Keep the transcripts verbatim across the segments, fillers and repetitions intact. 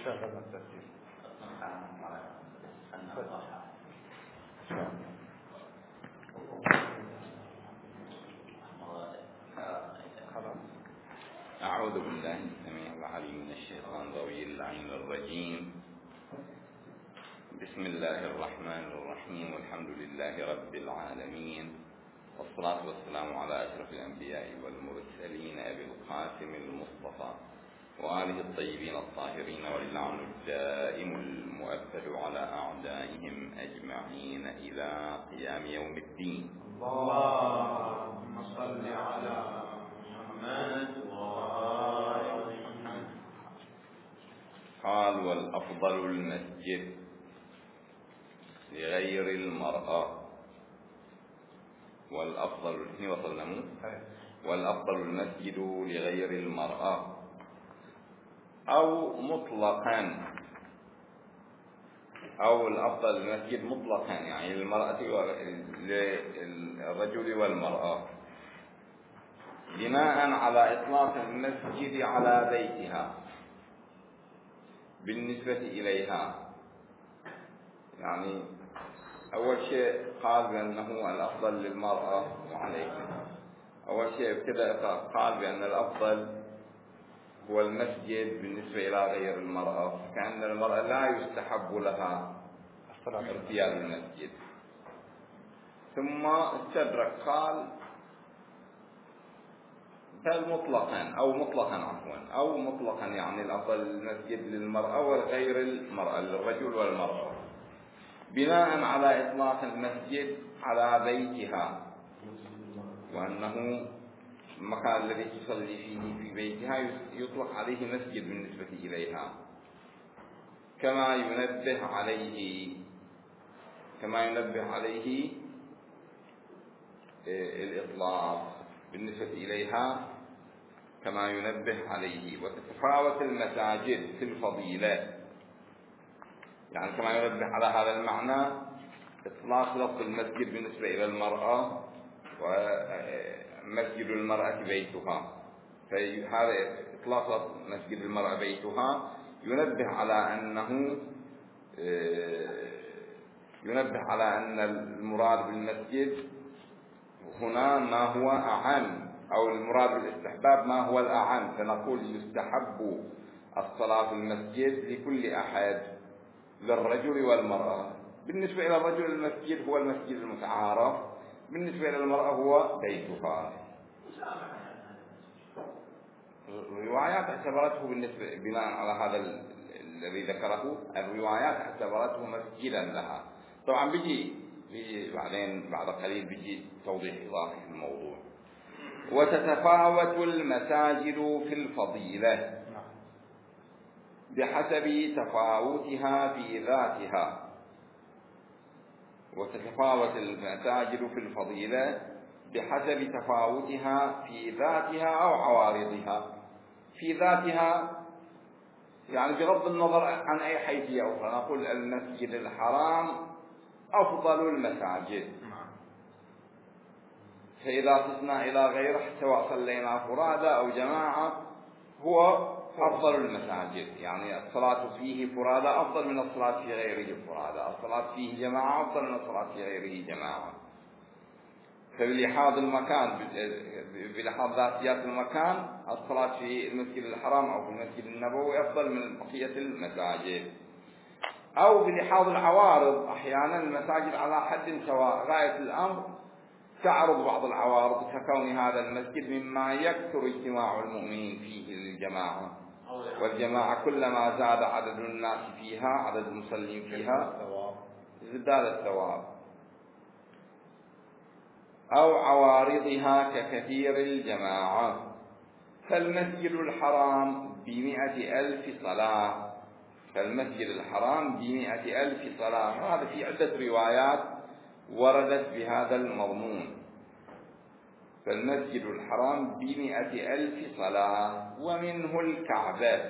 أعوذ بالله السميع العليم من الشيطان الرجيم اللعين الرجيم. بسم الله الرحمن الرحيم، والحمد لله رب العالمين، والصلاة والسلام على أشرف الأنبياء والمرسلين أبي القاسم المصطفى وآله الطيبين الطاهرين، واللعن الدائم المؤبد على أعدائهم أجمعين إلى قيام يوم الدين. اللهم صل على محمد وآل محمد. قال: والأفضل المسجد لغير المرأة. والأفضل هنا وصلنا والأفضل المسجد لغير المرأة، أو مطلقا، أو الأفضل المسجد مطلقا، يعني للمرأة للرجل والمرأة، بناء على إطلاق المسجد على بيتها بالنسبة إليها. يعني أول شيء قال بأنه الأفضل للمرأة، وعليكم أول شيء ابتدأ قال بأن الأفضل هو المسجد بالنسبة إلى غير المرأة، كأن المرأة لا يستحب لها ارتياد المسجد. ثم استدرك قال بل مطلقا أو مطلقا عفوا أو مطلقا، يعني الأفضل المسجد للمرأة وغير المرأة، للرجل والمرأة، بناء على إطلاق المسجد على بيتها، وأنه المكان الذي تصلي فيه في بيتها يطلق عليه مسجد بالنسبة إليها، كما ينبه عليه كما ينبه عليه الإطلاق بالنسبة إليها، كما ينبه عليه. وتتفاوت المساجد في الفضيلة، يعني كما ينبه على هذا المعنى إطلاق لفظ المسجد بالنسبة إلى المرأة، ومسجد المرأة بيتها، فهذا إطلاق لفظ مسجد المرأة بيتها ينبه على أنه ينبه على أن المراد بالمسجد هنا ما هو أعم، أو المراد بالاستحباب ما هو الأعم، فنقول يستحب الصلاة في المسجد لكل أحد، للرجل والمرأة. بالنسبة إلى الرجل المسجد هو المسجد المتعارف، بالنسبة إلى المرأة هو بيتها. الروايات اعتبرته بالنسبة بناء على هذا الذي ذكره، الروايات اعتبرته مسجدا لها. طبعا بيجي بيجي بعدين بعد قليل بيجي توضيح إضافي في الموضوع. وتتفاوت المساجد في الفضيلة بحسب تفاوتها في ذاتها. وتتفاوت المساجد في الفضيلة بحسب تفاوتها في ذاتها أو عوارضها. في ذاتها يعني بغض النظر عن أي حيثية أخرى، نقول المسجد الحرام أفضل المساجد، فإذا قسنا إلى غيره سواء صلينا فرادى أو جماعة هو أفضل المساجد، يعني الصلاة فيه فرادى أفضل من الصلاة في غيره فرادى، الصلاة فيه جماعة أفضل من الصلاة في غيره جماعة. فبلحاظ المكان، بلحاظ ذاتيات المكان، الصلاة في المسجد الحرام أو في المسجد النبوي أفضل من بقية المساجد. أو بلحاظ العوارض، أحيانا المساجد على حد سواء، غاية الأمر تعرض بعض العوارض ككون هذا المسجد مما يكثر اجتماع المؤمنين فيه للجماعة، والجماعة كلما زاد عدد الناس فيها، عدد المصلين فيها، ازداد الثواب. أو عوارضها ككثير الجماعة، فالمسجد الحرام بمئة ألف صلاة، فالمسجد الحرام بمئة ألف صلاة. هذا في عدة روايات وردت بهذا المضمون، فالمسجد الحرام بمئة ألف صلاة. ومنه الكعبة،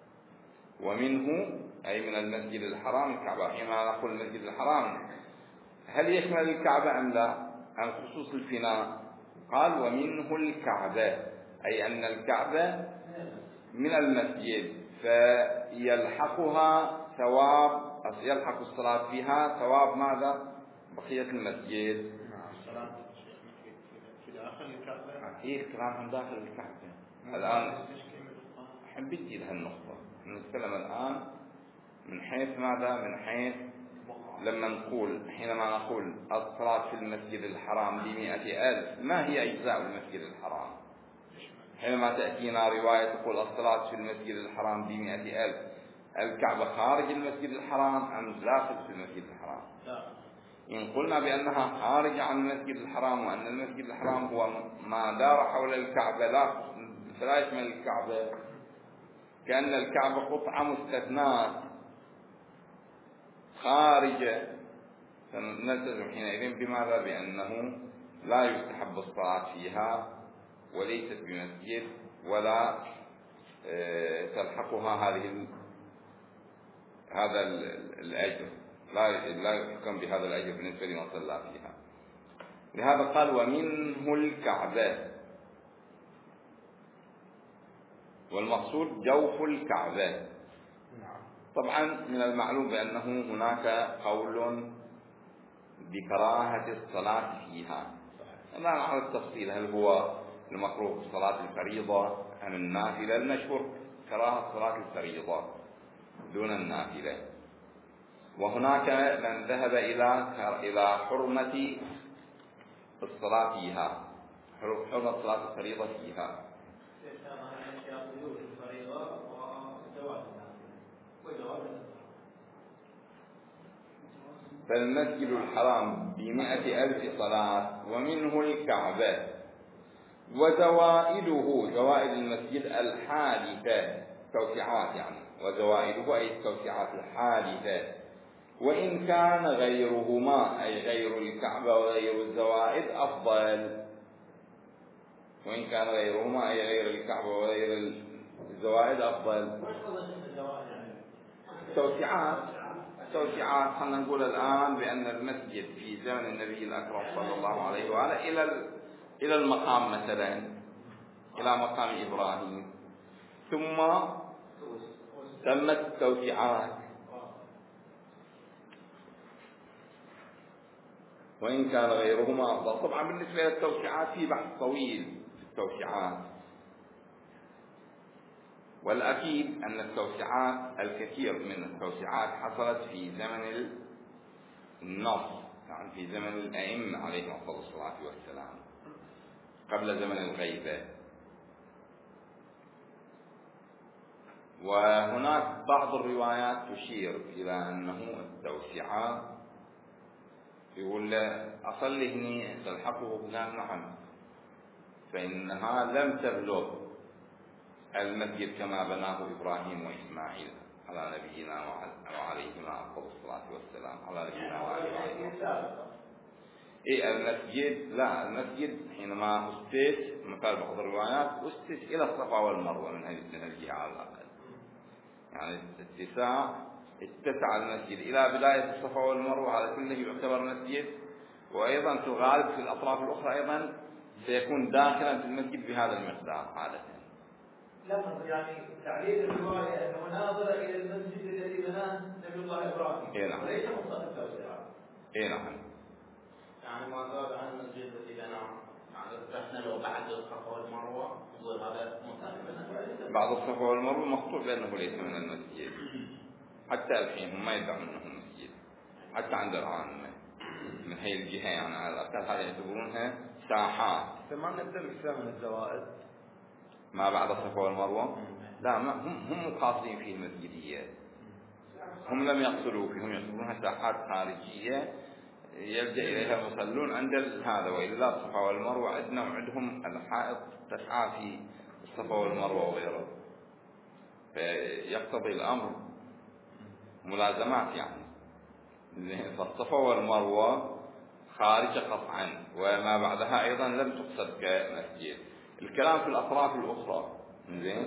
ومنه أي من المسجد الحرام الكعبة. حينما نقول المسجد الحرام هل يشمل الكعبة أم لا؟ عن خصوص الفناء قال ومنه الكعبة، أي أن الكعبة من المسجد، فيلحقها ثواب، يلحق الصلاة فيها ثواب ماذا؟ بقية المسجد. نعم. الصلاة في داخل الكعبة. إيه كلام عن داخل الكعبة. الآن أحب بدي لهالنقطة. نتكلم الآن من حيث ماذا؟ من حيث لما نقول، حينما نقول الصلاة في المسجد الحرام بمئة ألف، ما هي أجزاء المسجد الحرام؟ حينما تأتينا رواية تقول الصلاة في المسجد الحرام بمئة ألف، الكعبة خارج المسجد الحرام أم داخل في المسجد الحرام؟ إن قلنا بأنها خارج عن المسجد الحرام وأن المسجد الحرام هو ما دار حول الكعبة لا فلا يشمل الكعبة، كأن الكعبة قطعة مستثناة خارجة، فنلتزم حينئذ بماذا؟ بأنه لا يستحب الصلاة فيها وليست بمسجد ولا تلحقها هذه هذا الأجر، لا لا يحكم بهذا الأجر بالنسبة لمن صلى فيها. لهذا قال ومنه الكعبة، والمقصود جوف الكعبة. طبعا من المعلوم بأنه هناك قول بكراهة الصلاة فيها، لا نعرف التفصيل هل هو المكروه في صلاة الفريضة أم النافلة. المشهور كراهة صلاة الفريضة دون النافلة، وهناك من ذهب إلى إلى حرمة الصلاة فيها، حرمة صلاة الفريضة فيها. فالمسجد الحرام بمئة ألف صلاة ومنه الكعبة، وزوائده زوائد المسجد الحادثة توسعات يعني، وزوائده أي التوسعات الحادثة، وإن كان غيرهما أي غير الكعبة وغير الزوائد أفضل، وإن كان غيرهما أي غير الكعبة وغير الزوائد أفضل. توسعات توسعات خلينا نقول الآن بأن المسجد في زمن النبي الأكرم صلى الله عليه وآله إلى إلى المقام مثلا، إلى مقام إبراهيم، ثم تمت التوسعات، وإن كان غيرهما أفضل. طبعا بالنسبة للتوسعات في بحث طويل في التوسعات، والأكيد أن التوسعات الكثير من التوسعات حصلت في زمن النص، يعني في زمن الأئمة عليهم أفضل الصلاة والسلام، قبل زمن الغيبة. وهناك بعض الروايات تشير إلى أنه التوسعات يقول أصلي هني تلحقه بنا نعم، فإنها لم تبلغ المسجد كما بناه إبراهيم وإسماعيل على نبينا وعليهما أفضل الصلاة والسلام، على نبينا وعليهما. إيه المسجد؟ لا، المسجد حينما أسس مثل بعض الروايات أسس إلى الصفا والمروة من هذه الجهة على الأقل، يعني اتساع اتسع المسجد إلى بداية الصفا والمروة، هذا كله يعتبر مسجد. وأيضا في الغالب في الأطراف الأخرى أيضا سيكون داخلا في المسجد بهذا المقدار عادة. لفظ يعني تعبير الرواية أنه ناظر إلى المسجد الذي بناه نبي الله إبراهيم، إيه نعم. وليس مصدر التوسعة. إيه نعم. يعني ما زاد عن المسجد الذي بناه، يعني إحنا لو بعد الصفا والمروة نقول هذا مصدر. بعد الصفا والمروة مقطوع بأنه ليس من المسجد، حتى الحين هم ما يدعون أنه مسجد، حتى عند العامة من هي الجهة، يعني على الأقل هذه يعتبرونها ساحات. فما نقدر نفهم من الزوائد ما بعد الصفا والمروة؟ لا، ما هم هم قاصدين فيه المسجدية، هم لم يقصدوا فيه، هم يقصدونها ساحات خارجية يلجأ إليها المصلون عند هذا. وإلا الصفا والمروة عندنا وعندهم الحائط تسعى في الصفا والمروة وغيره، فيقتضي الأمر ملازمات يعني. فالصفا والمروة خارجة قطعا، وما بعدها أيضا لم تقصد كمسجد. الكلام في الأطراف الأخرى زين.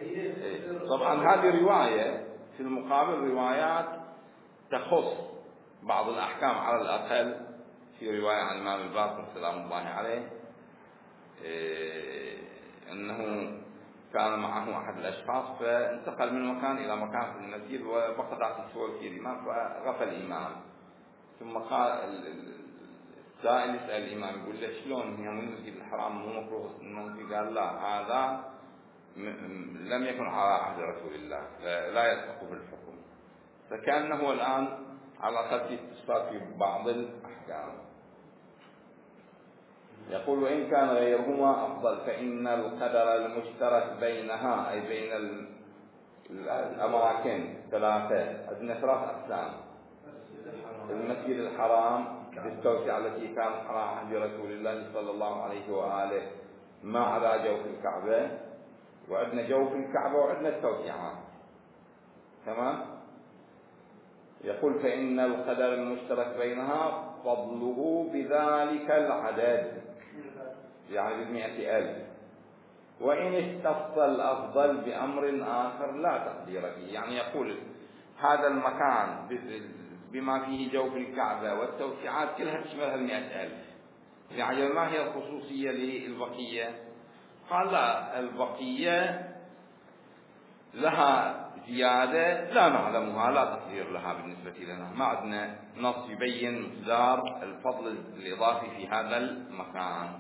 طبعا هذه رواية، في المقابل روايات تخص بعض الأحكام على الأقل. في رواية عن الإمام الباقر سلام الله عليه إيه أنه كان معه أحد الأشخاص فانتقل من مكان إلى مكان في المسجد وبقى داخل يسولف في الإمام فغفل الإمام. ثم قال السائل يسأل الإمام يقول له شلون هي من المسجد الحرام مو مكروه النوم؟ قال لا، هذا لم يكن على عهد رسول الله لا يلحق بالحكم. فكأنه الآن على خلفية استفسار في بعض الأحكام. يقول وإن كان غيرهما أفضل فإن القدر المشترك بينها أي بين الأماكن ثلاثة، عندنا ثلاث أقسام. المسجد الحرام بالتوسعة التي كانت على عهد رسول الله صلى الله عليه وآله ما على جوف الكعبة، وعندنا جوف الكعبة وعندنا التوسعات. تمام. يقول فإن القدر المشترك بينها فضله بذلك العدد يعني بالمئة ألف، وإن اختص الأفضل بأمر آخر لا تقدير فيه. يعني يقول هذا المكان بما فيه جوف الكعبة والتوسعات كلها تشملها المئة ألف، يعني ما هي الخصوصية للبقية؟ قال لا، البقية لها زيادة لا نعلمها لا تقدير لها بالنسبة لنا، ما عندنا نص يبين مقدار الفضل الإضافي في هذا المكان.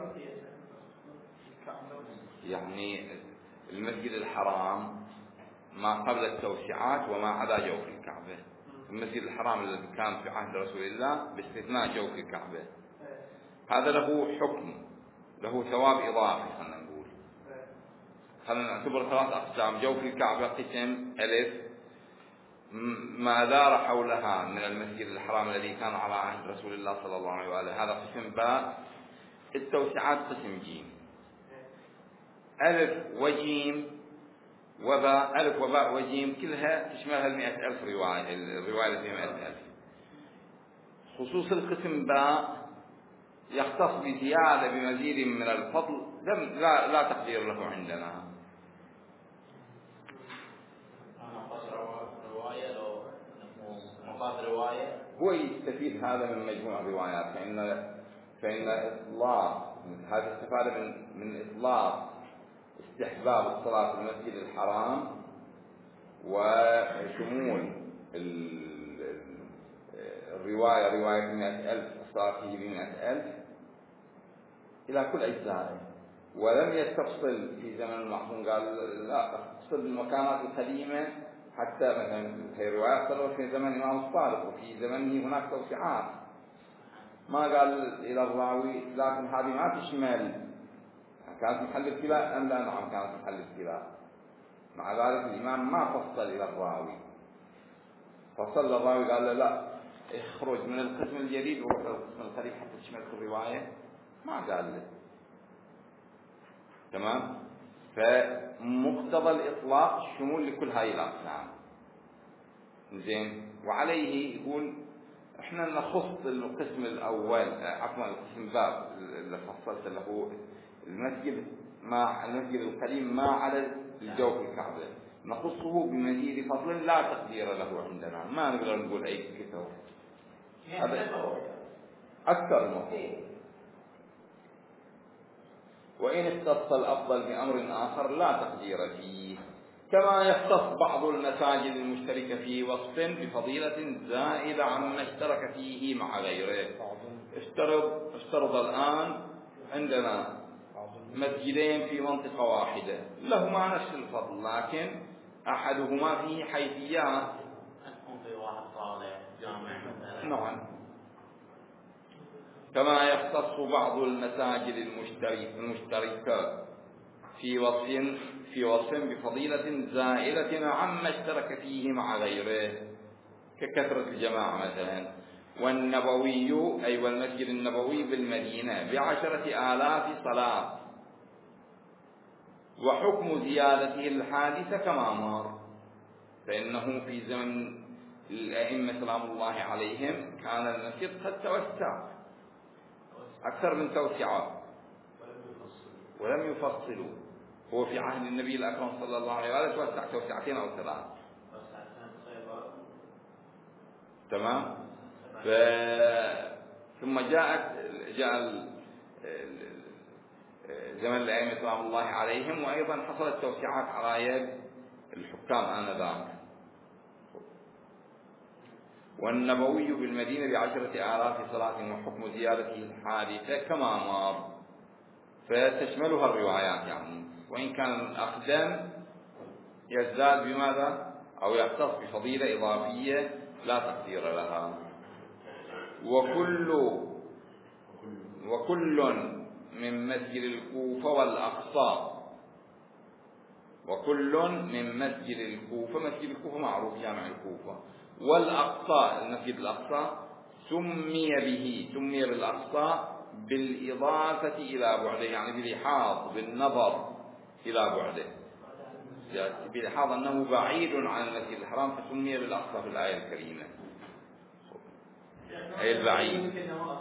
يعني المسجد الحرام ما قبل التوسعات وما عدا جوف الكعبة. المسجد الحرام الذي كان في عهد رسول الله باستثناء جوف الكعبة هذا له حكم، له ثواب إضافي. خلنا نقول خلنا نعتبر ثلاث أقسام. جوف الكعبة قسم ألف ما دار حولها من المسجد الحرام الذي كان على عهد رسول الله صلى الله عليه وآله، هذا قسم باء. التوسعات قسم جيم. ألف وجيم وباء، ألف وباء وجيم كلها تشملها المئة ألف رواية، الرواية في مئة ألف. خصوص القسم باء يختص بزيادة بمزيد من الفضل لا, لا تقدير له عندنا. هو يستفيد هذا من مجموع الروايات، فإن فإن إطلاق هذا استفاد من من إطلاق استحباب الصلاة في المسجد الحرام وشمول الرواية رواية مئة ألف الصلاة فيه بمئة ألف إلى كل أجزائه، ولم يستفصل في زمن المعصوم. قال لا تفصل المكانات القديمة حتى مثلا في رواية صارت في زمن الإمام الصادق وفي زمنه هناك توسعات، ما قال إلى الراوي لكن هذه ما تشمل كانت محل ابتلاء أم لا؟ نعم كانت محل ابتلاء. مع ذلك الإمام ما فصل إلى الراوي، فصل الراوي قال له لا اخرج من القسم الجديد وروح القسم القديم حتى تشمل الرواية، ما قال له. تمام. فمقتضى الإطلاق الشمول لكل هاي الأقسام. زين. وعليه يقول احنا نخص القسم الأول عفوا القسم باب اللي فصلت له المسجد مع المسجد القديم ما على الجوف الكعبة، نخصه بمزيد فضل لا تقدير له عندنا، ما نقدر نقول أي كثر هذا أكثر المفروض. وإن اختص الأفضل بأمر آخر لا تقدير فيه، كما يختص بعض المساجد المشتركة في وصف بفضيلة زائدة عما اشترك فيه مع غيره. افترض افترض الآن عندنا مسجدين في منطقة واحدة لهما نفس الفضل لكن أحدهما فيه حيثيات. نعم. كما يختص بعض المساجد المشتركة في وصف في وصف بفضيلة زائلة عما اشترك فيه مع غيره ككثرة الجماعة مثلا. والنبوي أي والمسجد النبوي بالمدينة بعشرة آلاف صلاة، وحكم زيادته الحادثة كما مر، فإنه في زمن الأئمة سلام الله عليهم كان المسجد قد توسع أكثر من توسعة ولم يفصلوا. هو في عهد النبي الأكرم صلى الله عليه وآله توسع توسعتين أو ثلاث. تمام. ف... ثم جاءت جاء زمن الأئمة رحمة الله عليهم، وأيضا حصلت توسعات على يد الحكام آنذاك. والنبوي بالمدينة بعشرة آلاف صلاة وحكم زيادته الحادثة كما مر، فتشملها الروايات يعني، وإن كان الأقدم يزداد بماذا أو يختص بفضيلة إضافية لا تقدير لها. وكل وكل من مسجد الكوفة والأقصى، وكل من مسجد الكوفة، مسجد الكوفة معروف جامع الكوفة، والأقصى المسجد الأقصى سمي به سمي بالأقصى بالإضافة إلى بعده، يعني بلحاظ بالنظر إلى بعده، بلحاظ أنه بعيد عن المسجد الحرام فسمي بالأقصى في الآية الكريمة، أي البعيد.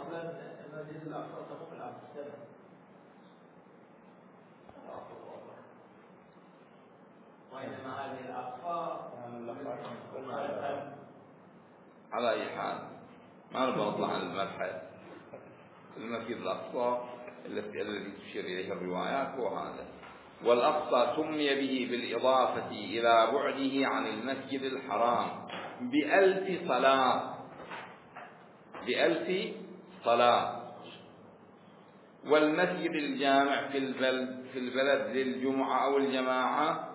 على أي حال ما نبغى نطلع عن المبحث. المسجد الأقصى الذي تشير إليه الروايات هو هذا. والأقصى سمي به بالإضافة إلى بعده عن المسجد الحرام بألف صلاة بألف صلاة. والمسجد الجامع في البلد في البلد للجمعة أو الجماعة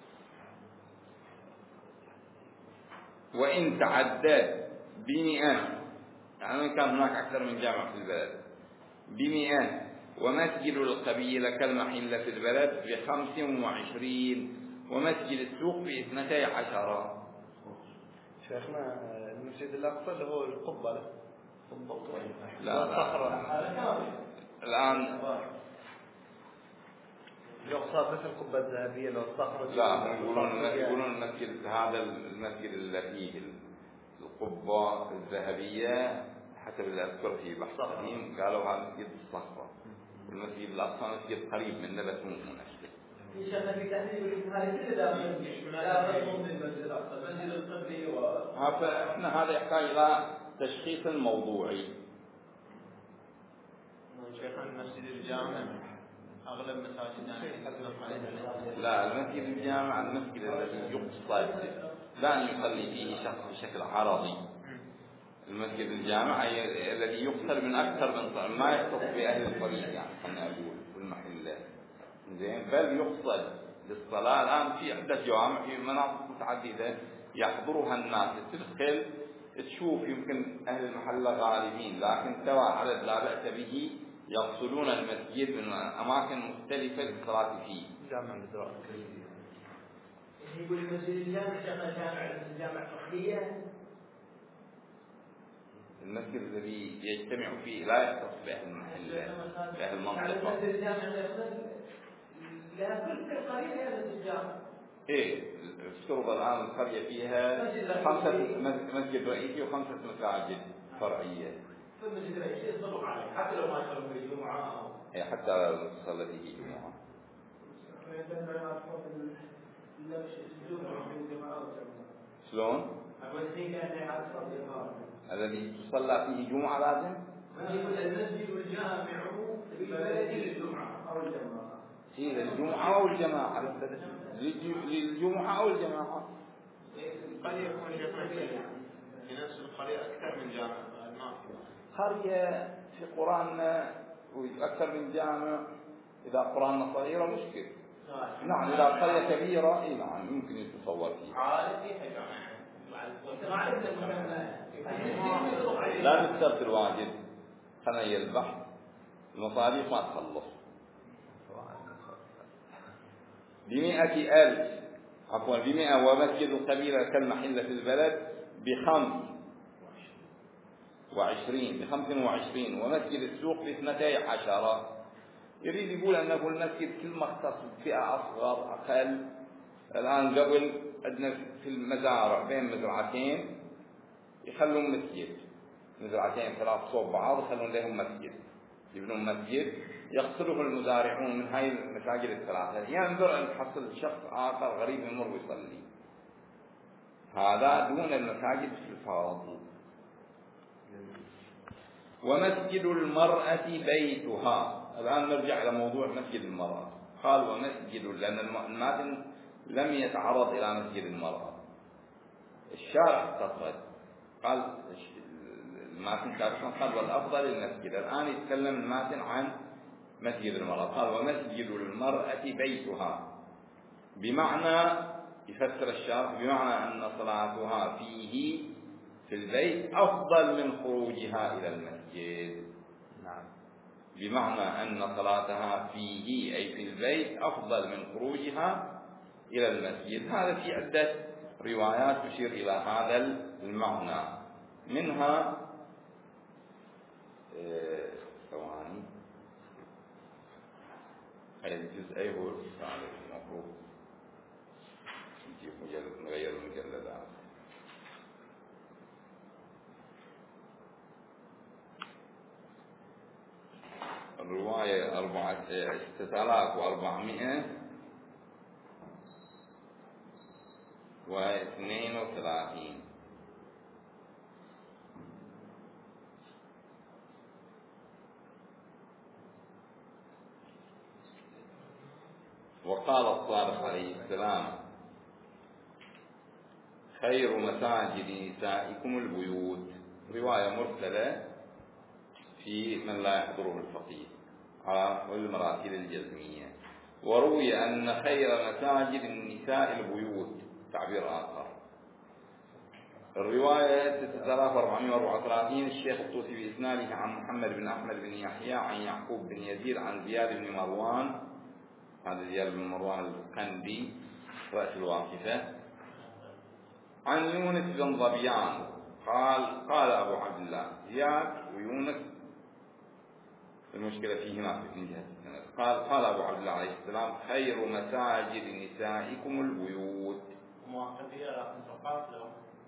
وإن تعدد بمئة، يعني كان هناك أكثر من جامع في البلد بمئة، ومسجد القبيلة كالمحلة في البلد بخمس وعشرين، ومسجد السوق باثنتي عشرة. شيخنا المسجد الأقصى اللي هو القبة لا لا الآن يقصد مثل القبة الذهبية لو الصخرة. لا يقولون يقولون المسجد هذا المسجد الذي القبة الذهبية حسب اللي أذكر في بحث قديم قالوا هذا مسجد الصخرة، والمسجد الأقصى مسجد قريب منه بس مو مناسب. في شأن في تحديد الإجمالي كل داخل لا مضمون للمسجد الأقصى، المسجد القبلي و. فإحنا هذا يحتاج إلى تشخيص موضوعي. شيخنا المسجد الجامع أغلب مساجدنا لا المسجد الجامع المسجد الذي يقصد لا أن يصلي فيه شخص بشكل عرضي. المسجد الجامع الذي يقصد من أكثر من ما يختص بأهل الطريق يعني خلنا أقول والمحلات زين، بل يقصد للصلاة. الآن في عدة جوامع في مناطق متعددة يحضرها الناس، تدخل تشوف يمكن أهل المحلة غالبين لكن ترى عدد لا بأس به يغسلون المسجد من أماكن مختلفة للصلاة فيه. جامع الإدراك يقول المسجد الجامع شغل جامع الجامع فقهية. المسجد الذي يجتمع فيه لا يختص بأهل المحلة بأهل المنطقة. المسجد الجامع لها كل قرية لها مسجد الجامع. إيه افترض الآن القرية فيها خمسة مسجد رئيسي وخمسة مساجد فرعية. فالمسجد الرئيسي يصلوا عليه حتى لو ما يصلوا في الجمعة. إيه حتى لو صلى فيه جمعة. شلون؟ الذي تصلى فيه جمعة لازم؟ المسجد الجامع في بلد الجمعة أو الجماعة. إيه للجمعة أو الجماعة؟ للجمعة أو الجماعة؟ قد يكون شيخنا في نفس القرية أكثر من جامع. قرية في قرآن أكثر من جامع إذا قرآن صغيرة مشكل. نعم إذا قرية كبيرة إيه نعم يمكن يتصور فيها. لا نسترت الواجب خلنا يلبح المصاريف ما تخلص. بمئة ألف عفوا بمئة، ومسجد القبيلة كالمحلة في البلد بخمس وعشرين بخمس وعشرين، ومسجد السوق باثنتي عشرة. يريد يقول أنه المسجد كل ما اختص بفئة أصغر أقل. الآن قبل عندنا في المزارع بين مزرعتين يخلون مسجد، مزرعتين ثلاث صوب بعض يخلون لهم مسجد، يبنون مسجد يقصده المزارعون من هاي المساجد الثلاثة. ينظر أن تحصل شخص آخر غريب يمر ويصلي، هذا دون المساجد في الفاضل. ومسجد المرأة بيتها الآن نرجع إلى موضوع مسجد المرأة. قال ومسجد، لأن الماتن لم يتعرض إلى مسجد المرأة، الشارع اقتصد، قال الماتن سابقا قال والأفضل المسجد، الآن يتكلم الماتن عن مسجد المرأة. قال ومسجد المرأة بيتها، بمعنى يفسر الشارع بمعنى أن صلاتها فيه في البيت أفضل من خروجها إلى المسجد. نعم. بمعنى أن صلاتها فيه أي في البيت أفضل من خروجها إلى المسجد. هذا في عدة روايات تشير إلى هذا المعنى، منها ثواني هذا الجزء أي هو المفروض نجيب مجلد نغير المجلدات. الرواية أربعة ستة آلاف وأربعمائة واثنين وثلاثين. وقال الصادق عليه السلام خير مساجد نسائكم البيوت، رواية مرسلة في من لا يحضره الفقيه والمراسيل الجزمية. وروي أن خير مساجد النساء البيوت، تعبير آخر. الرواية ستة آلاف وأربعمائة وأربعة وثلاثين الشيخ الطوسي بإسناده عن محمد بن أحمد بن يحيى عن يعقوب بن يزيد عن زياد بن مروان، هذا زياد بن مروان القندي رأس الواقفة، عن يونس بن ظبيان قال قال أبو عبد الله زياد ويونس المشكلة فيهما من جهة السند. قال قال أبو عبد الله عليه السلام خير مساجد نسائكم البيوت. موافقية لكن سقط له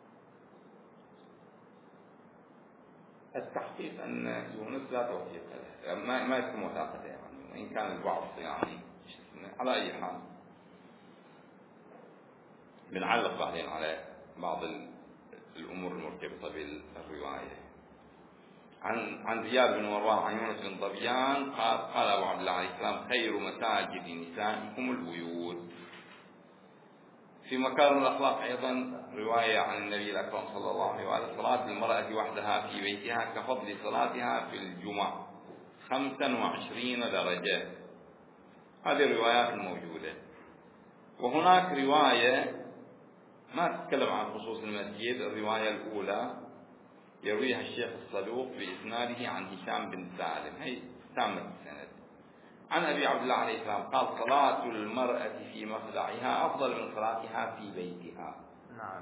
التحقيق أن يونس لا توثيق له، ما ما يكون وثاقته يعني، وإن كان البعض يعني على أي حال بنعلق بعدين على بعض الأمور المرتبطة بالرواية. عن عن زياد بن مروان عن يونس بن ظبيان قال قال أبو عبد الله عليه السلام خير مساجد نسائكم البيوت. في مكارم الأخلاق أيضا رواية عن النبي الأكرم صلى الله عليه وسلم صلاة المرأة وحدها في بيتها كفضل صلاتها في الجمعة خمسا وعشرين درجة. هذه الروايات الموجودة. وهناك رواية ما تتكلم عن خصوص المسجد، الرواية الأولى يرويها الشيخ الصدوق بإسناده عن هشام بن سالم، هي تامة السند، عن أبي عبد الله عليه السلام قال صلاة المرأة في مخدعها أفضل من صلاتها في بيتها. نعم.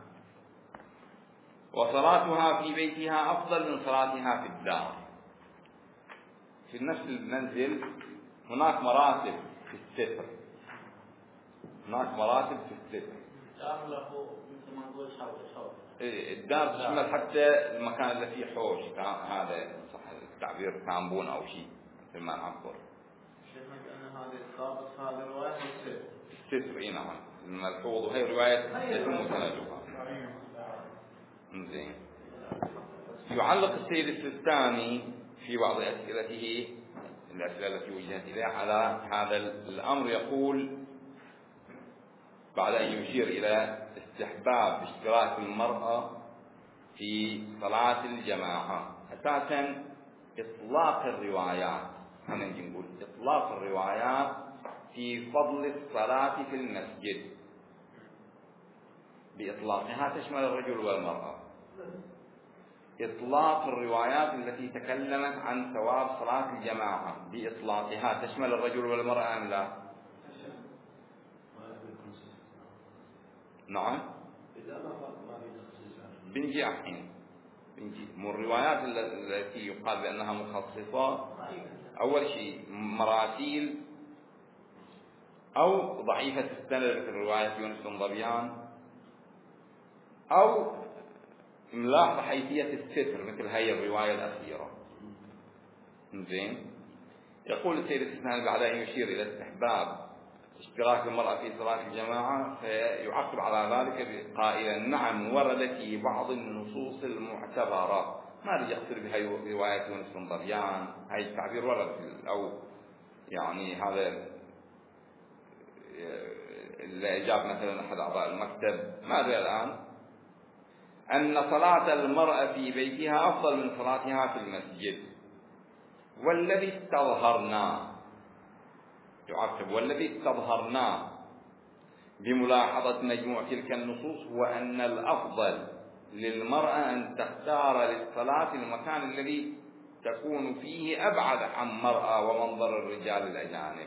وصلاتها في بيتها أفضل من صلاتها في الدار. في نفس المنزل هناك مراتب في الستر، هناك مراتب في الستر. الدار له مثل ما نقول حوش حوش. الدار تشمل حتى المكان اللي فيه حوش، هذا صح التعبير كامبون أو شيء مثل ما نعبر. شفنا أن هذه الضابط هذه الرواية الستر. الستر إيه نعم الملحوظ، وهي رواية يتم سندها. زين. يعلق السيد السيستاني في بعض أسئلته الأسئلة التي وجهت إليه على هذا الأمر، يقول بعد أن يشير إلى استحباب اشتراك المرأة في صلاة الجماعة. أساسا إطلاق الروايات، أنا نجي نقول إطلاق الروايات في فضل الصلاة في المسجد بإطلاقها تشمل الرجل والمرأة. إطلاق الروايات التي تكلمت عن ثواب صلاة الجماعة بإطلاقها تشمل الرجل والمرأة أم لا؟ نعم. بنجي الحين بنجي من الروايات التي يقال بأنها مخصصة، أول شيء مراسيل أو ضعيفة السند مثل رواية يونس بن ظبيان، أو ملاحظة حيثية الستر مثل هي الرواية الأخيرة. زين. يقول السيد السيستاني بعد أن يشير إلى استحباب اشتراك المرأة في صلاة الجماعة فيعقب على ذلك قائلا نعم ورد في بعض النصوص المعتبرة، ما يقصد بها رواية يونس بن ظبيان، هاي التعبير ورد أو يعني هذا اللي جاب مثلا أحد أعضاء المكتب ما أدري الآن، أن صلاة المرأة في بيتها أفضل من صلاتها في المسجد. والذي استظهرناه يعقب والذي استظهرناه بملاحظة مجموع تلك النصوص هو أن الأفضل للمرأة أن تختار للصلاة المكان الذي تكون فيه أبعد عن مرأة ومنظر الرجال الأجانب،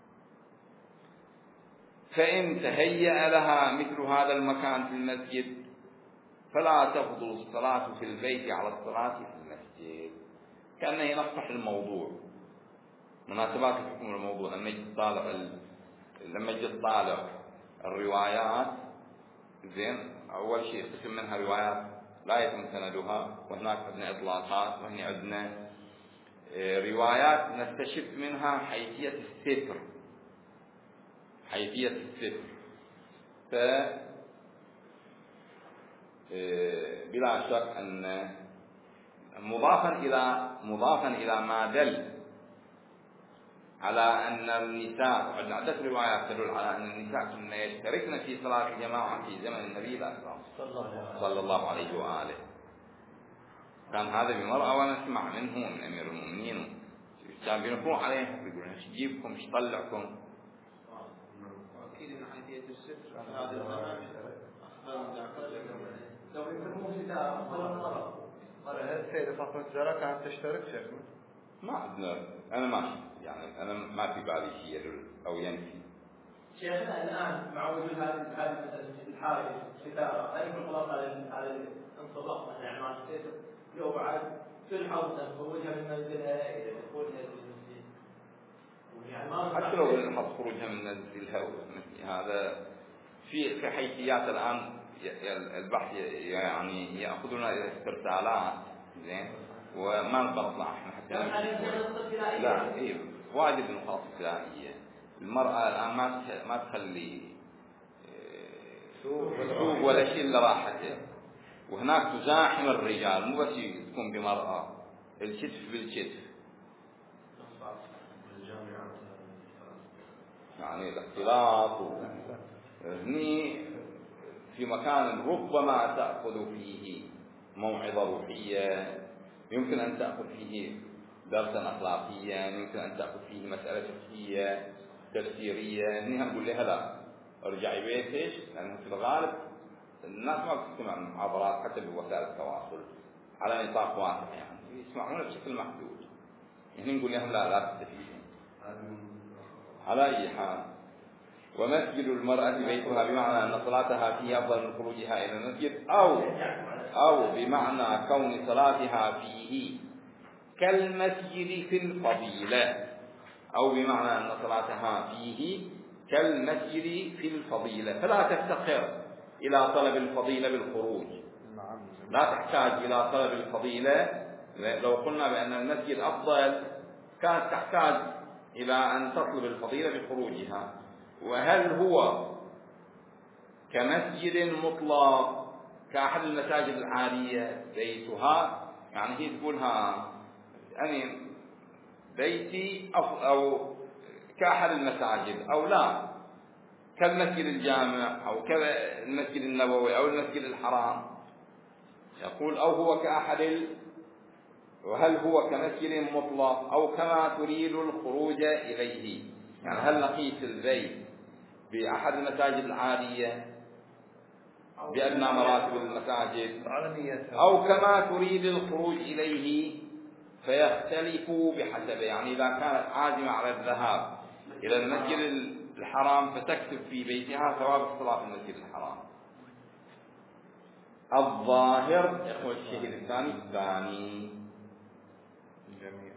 فإن تهيأ لها مثل هذا المكان في المسجد فلا تفضل الصلاة في البيت على الصلاة في المسجد. كأنه ينصح الموضوع، مناسبات حكم الموضوع. لما يجي طالع لما يجي طالع الروايات زين، أول شيء قسم منها روايات لا يتم سندها، وهناك عندنا إطلاقات، وهنا عندنا روايات نستشف منها حيثية الستر حيثية الستر ف بلا شك أن مضافا إلى مضافا إلى ما دل على أن النساء، وعندنا عدة روايات تدل على أن النساء كن يشتركن في صلاة الجماعة في زمن النبي الأكرم صلى الله عليه وآله. كان هذا بمرأة ونسمع منه من أمير المؤمنين كان بينكرون عليه، يقولون ايش يجيبكم ايش يطلعكم. أكيد من حيثية الستر في هذا الزمان أخبار من لو يسمون ستار أفضل المرأة. السيدة فاطمة الزهراء كانت تشترك شيخنا؟ ما عندنا، أنا ما يعني أنا ما في بالي شيء يدل أو ينفي. شيخنا الآن مع وجود هذه هذه مثلا الحالة ستارة، هل يكون خلاص على على الانطلاق مثلا أعمال الستر لو بعد تلحظ خروجها من منزلها إلى دخولها للمسجد؟ يعني ما حتى لو نلاحظ خروجها من منزلها مثل هذا في في حيثيات الآن البحث يعني يأخذنا إلى استرسالات زين، وما نطلع احنا حتى لا إيه واجد نقاط ابتدائية. المرأة الآن ما ما تخلي سوق ولا شيء إلا راحته، وهناك تزاحم الرجال، مو بس تكون بمرأة، الكتف بالكتف يعني الاختلاط. هني في مكان ربما تأخذ فيه موعظة روحية، يمكن أن تأخذ فيه درسا أخلاقيا، يمكن أن تأخذ فيه مسألة فقهية تفسيرية. هني نقول لها لا ارجعي بيتش، لأنه في الغالب الناس ما بتسمع محاضرات حتى بوسائل التواصل على نطاق واسع، يعني يسمعون بشكل محدود. هني نقول لهم لا لا تستفيدون. على أي حال، ومسجد المرأة بيتها بمعنى أن صلاتها فيه أفضل من خروجها إلى المسجد، أو أو بمعنى كون صلاتها فيه كالمسجد في الفضيلة، أو بمعنى أن صلاتها فيه كالمسجد في الفضيلة، فلا تفتقر إلى طلب الفضيلة بالخروج، لا تحتاج إلى طلب الفضيلة. لو قلنا بأن المسجد أفضل كانت تحتاج إلى أن تطلب الفضيلة بخروجها. وهل هو كمسجد مطلق كأحد المساجد العادية بيتها، يعني هي تقولها يعني بيتي أو كأحد المساجد، أو لا كالمسجد الجامع أو كالمسجد النبوي أو المسجد الحرام. يقول أو هو كأحد ال... وهل هو كمسجد مطلق أو كما تريد الخروج إليه، يعني هل لقيت البيت بأحد المساجد العادية بأدنى مراتب المساجد، أو كما تريد الخروج إليه، فيختلف بحسب، يعني إذا كانت عازمة على الذهاب إلى المسجد الحرام فتكتب في بيتها ثواب الصلاة في المسجد الحرام. الظاهر يقول الشيء الثاني الثاني جميل.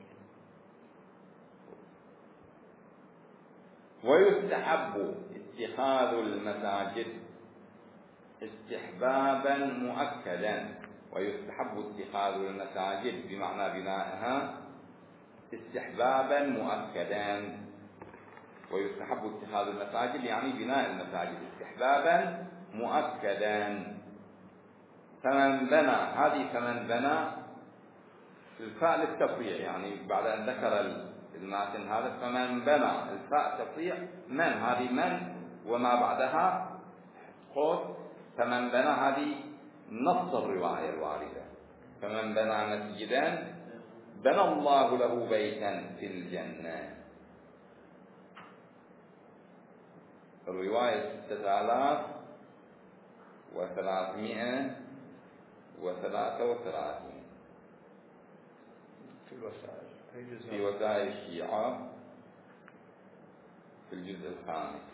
ويستحب اتخاذ المساجد استحبابا مؤكدا، ويستحب اتخاذ المساجد بمعنى بنائها استحبابا مؤكدا، ويستحب اتخاذ المساجد يعني بناء المساجد استحبابا مؤكدا. فمن بنى، هذه فمن بنى الفاء للتفريع، يعني بعد أن ذكر الماتن هذا فمن بنى الفاء تصيح من، هذه من وما بعدها قوس، فمن بنى هذه نص الرواية الواردة، فمن بنى مسجدا بنى الله له بيتا في الجنة. الرواية ستة آلاف وثلاثمائة وثلاثة وثلاثين في الوسائل في وسائل الشيعة في الجزء الخامس.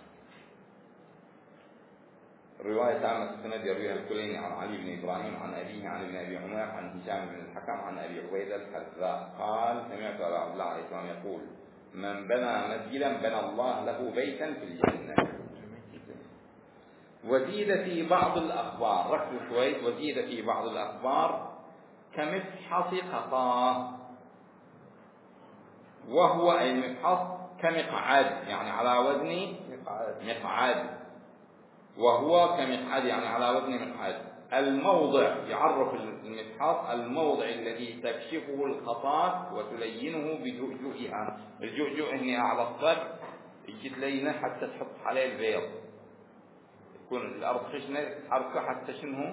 رواية عامة السند يرويها الكليني عن علي بن إبراهيم عن أبيه عن ابن أبي عمر عن هشام بن الحكم عن أبي عبيدة الحذاء قال سمعت أبا عبد الله عليه السلام يقول من بنى مسجدا بنى الله له بيتا في الجنة. وزيد في بعض الأخبار، ركزوا شوي، وزيد في بعض الأخبار كمفحص قطاه، وهو أي مفحص كمقعد يعني على وزن مقعد، وهو كمقعد يعني على وزن مقعد. الموضع يعرف المفحص الموضع الذي تكشفه الخطاة وتلينه بجؤجؤها. الجؤجؤ هنا على الصدر يجي تلينه حتى تحط عليه البيض، يكون الأرض خشنة تحركه حتى شنه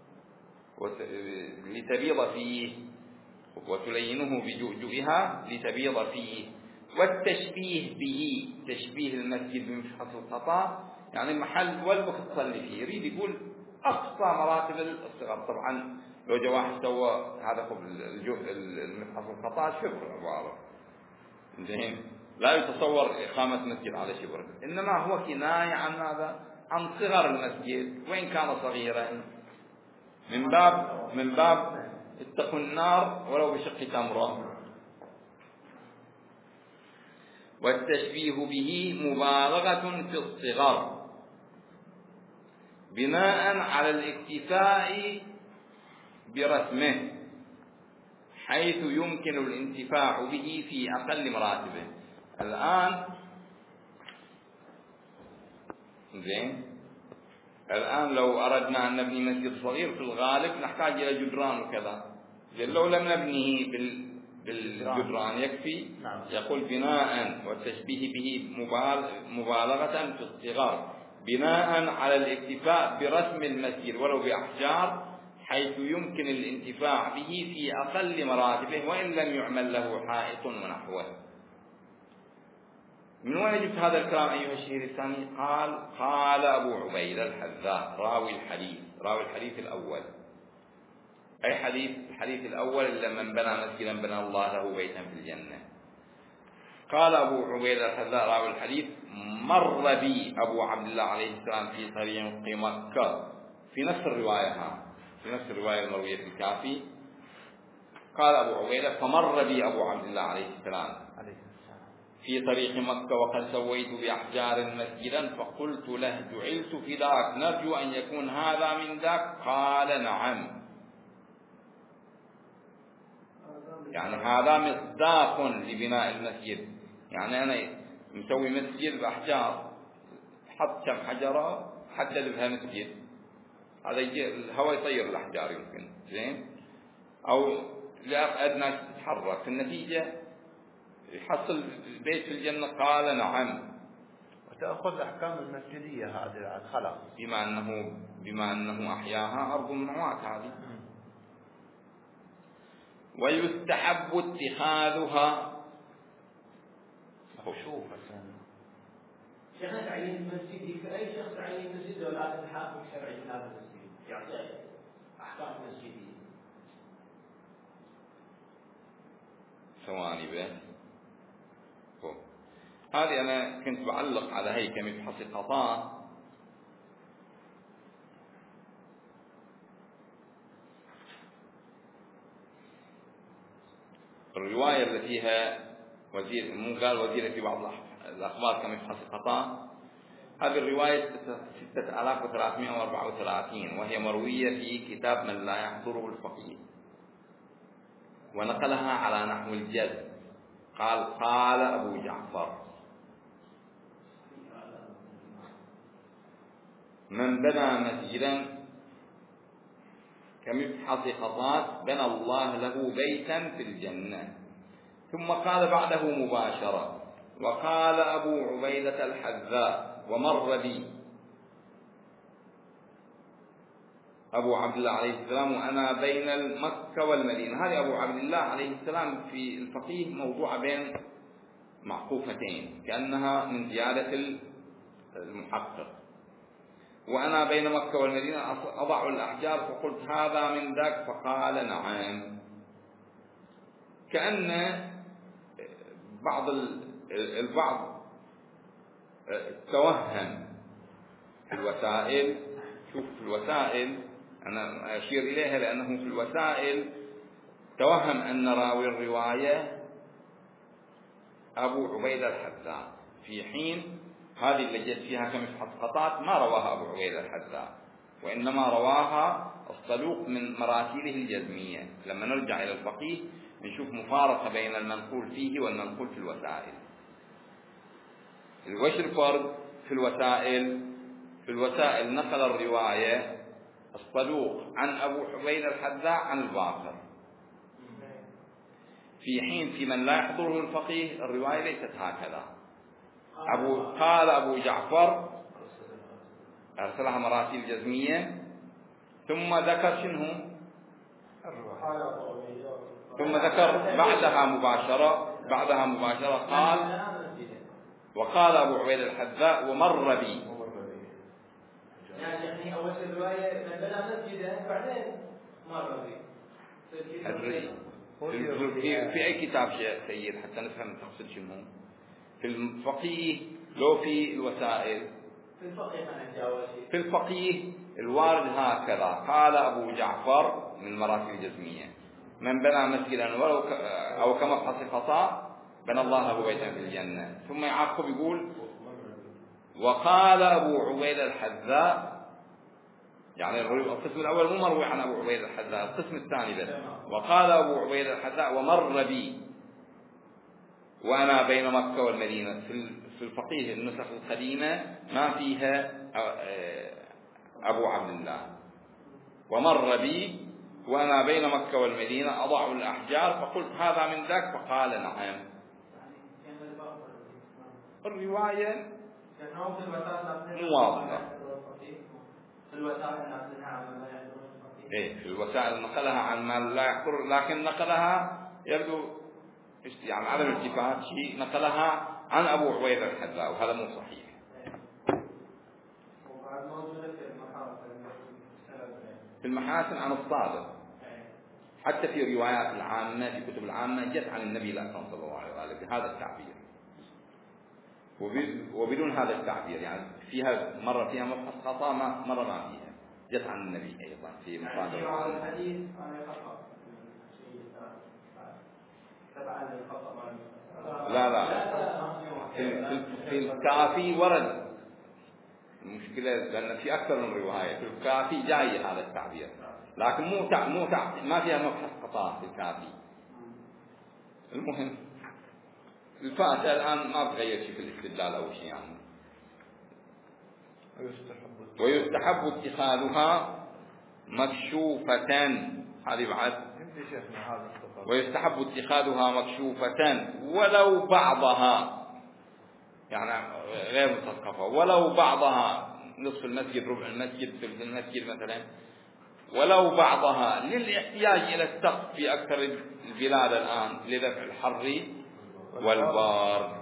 لتبيض فيه، وتلينه بجؤجؤها لتبيض فيه. والتشبيه به تشبيه المسجد بمفحص الخطاة يعني المحل والوقت تصلي فيه، يريد يقول أقصى مراتب الصغر. طبعا لو جاء واحد سوى هذا قبل المفحص الخطاة شبر عبارة زين، لا يتصور إقامة مسجد على شبر، إنما هو كناية عن ماذا؟ عن صغر المسجد وإن كان صغيرا، من باب من باب اتقوا النار ولو بشق تمرة. والتشبيه به مبالغة في الصغر بناء على الاكتفاء برسمه حيث يمكن الانتفاع به في أقل مراتبه. الآن زين، الآن لو أردنا أن نبني مسجد صغير في الغالب نحتاج إلى جدران وكذا، لو لم نبنيه بالجدران يكفي. يقول بناء والتشبيه به مبالغة في الصغر بناء على الاكتفاء برسم المسجد ولو بأحجار حيث يمكن الانتفاع به في أقل مراتبه وإن لم يعمل له حائط ونحوه. من وين جبت هذا الكلام أيها الشهير الثاني؟ قال قال أبو عبيدة الحذاء راوي الحديث، راوي الحديث الأول. أي حديث؟ الحديث الأول إلا من بنى مسجدا بنى الله له بيتا في الجنة. قال أبو عبيدة الحذاء راوي الحديث مر بي أبو عبد الله عليه السلام في طريق مكة، في نفس الرواية ها في نفس الرواية المروية في الكافي. قال أبو عبيدة فمر بي أبو عبد الله عليه السلام في طريق مكة وقد سويت بأحجار مسجدا فقلت له جعلت فداك نرجو أن يكون هذا من ذاك؟ قال نعم. يعني هذا مصداق لبناء المسجد، يعني أنا مسوي مسجد بأحجار، حط كم حجرة حدد بها مسجد، هذا يجي الهواء يطير الأحجار يمكن زين، أو لا أدنى تتحرك، في النتيجة يحصل بيت في الجنة. قال نعم. وتأخذ الأحكام المسجدية هذه الخلق بما أنه بما أنه أحياها أرض الموات هذه. ويستحب اتخاذها خشوفا. شيخنا تعيين المسجد في أي شخص تعيين المسجد ولا تتحاكم شرعي في هذا المسجد يعطي أحكام مسجدية؟ ثواني بس. هذه أنا كنت بعلق على هي كمفحص قطاع. الرواية التي فيها وزير مو قال وزير في بعض الأخبار كمفحص قطاع، هذه الرواية ستة آلاف وثلاثمائة وأربعة وثلاثين وهي مروية في كتاب من لا يحضره الفقيه، ونقلها على نحو الجد. قال قال أبو جعفر من بنى مسجدا كمفحص قطات بنى الله له بيتا في الجنة. ثم قال بعده مباشرة: وقال أبو عبيدة الحذاء ومر بي أبو عبد الله عليه السلام وأنا بين مكة والمدينة. هذا أبو عبد الله عليه السلام في الفقيه موضوع بين معقوفتين كأنها من زيادة المحقق. وأنا بين مكة والمدينة أضع الأحجار فقلت: هذا من ذاك؟ فقال: نعم. كأن بعض البعض توهم في الوسائل. شوف في الوسائل أنا أشير إليها لأنه في الوسائل توهم أن راوي الرواية أبو عبيدة الحذاء، في حين هذه اللي جت فيها خمس حسقطات ما رواها أبو عبيدة الحذاء، وإنما رواها الصدوق من مراسيله الجزمية. لما نرجع إلى الفقيه نشوف مفارقة بين المنقول فيه والمنقول في الوسائل. وش الفرق في الوسائل؟ في الوسائل نقل الرواية الصدوق عن أبو عبيدة الحذاء عن الباقر، في حين في من لا يحضره الفقيه الرواية ليست هكذا. أبو قال أبو جعفر أرسلها مراسيل جزمية، ثم ذكر شنو؟ ثم ذكر بعدها مباشرة بعدها مباشرة قال: وقال أبو عبيدة الحذاء ومر بي. يعني أول شيء الرواية من بنى مسجدا بعدين مر بي. أدري في, في, في أي كتاب شيء سيد حتى نفهم تقصد شنو؟ في الفقيه لو في الوسائل؟ في الفقيه أنا أول شيء. في الفقيه الوارد هكذا: قال أبو جعفر من مراسيل الجزمية: من بنى مسجدا ولو ك... أو كمبحث خطأ بنى الله له بيتا في الجنة. ثم يعقب يقول: وقال أبو عبيدة الحذاء. يعني القسم الأول مو مروي عن أبو عبيدة الحذاء، القسم الثاني بس. وقال أبو عبيدة الحذاء ومر بي وأنا بين مكة والمدينة. في الفقيه النسخ القديمة ما فيها أبو عبد الله. ومر بي وأنا بين مكة والمدينة أضع الأحجار فقلت: هذا من ذاك؟ فقال: نعم. الرواية مو واضحة. في الوسائل نقلها عن ما يحضر الفقيه. إيه في الوسائل نقلها عن ما لا يحضر، لكن نقلها يبدو يعني عدم التفات شيء، نقلها عن أبو عبيدة الحذاء وهذا مو صحيح. وبعد موجودة في المحاسن في المحاسن عن الصادق، حتى في روايات العامة في كتب العامة جت عن النبي الأكرم صلى الله عليه وآله بهذا التعبير وبدون هذا التعبير. يعني فيها مرة فيها مبحث خطأ، مرة ما فيها جت عن النبي أيضا في مصادر الحديث عن الخطأ. لا لا في, في الكافي ورد المشكلة لأن في أكثر من رواية. في الكافي جاي هذا التعبير، لكن مو تع... مو تع... ما فيها مبحث خطأ في الكافي. المهم الفاتحة الآن ما بتغير شيء في الاستدلال أو شيء يعني. ويستحب اتخاذها مكشوفة. هذه بعد. ويستحب اتخاذها مكشوفة ولو بعضها، يعني غير مثقفة، ولو بعضها نصف المسجد، ربع المسجد، ثلث المسجد مثلا، ولو بعضها للاحتياج إلى السقف في أكثر البلاد الآن لدفع الحر والبار.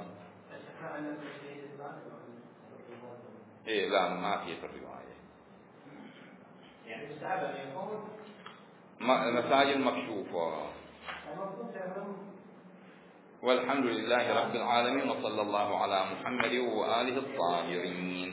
إيه لا ما في في الرواية. يعني مستحب أن يكون مساجد مكشوفة. والحمد لله رب العالمين، وصلى الله على محمد وآله الطاهرين.